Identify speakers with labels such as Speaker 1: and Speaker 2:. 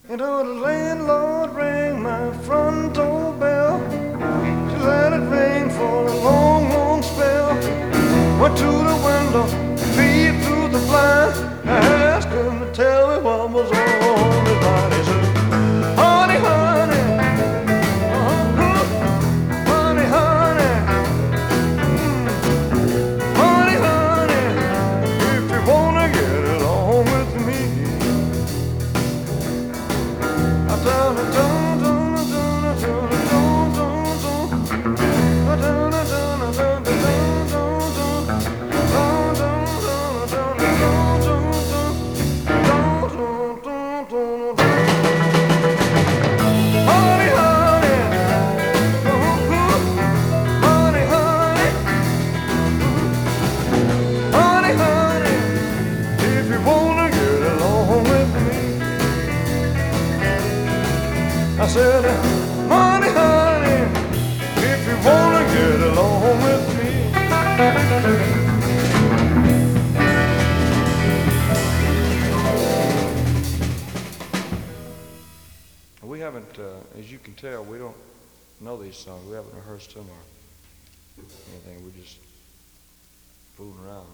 Speaker 1: You know, the landlord rang my front door bell. She let it ring for a long, long spell. Went to the window, peeped through the blind. I asked him to tell me what was on his mind. He said, honey, honey, honey, honey, honey, honey, if you wanna get along with me, I done it, done, done, done, done, done, done, done, done, done, done, I said, honey, honey, if you wanna get along with me. We haven't, as you can tell, we don't know these songs. We haven't rehearsed them or anything. We're just fooling around.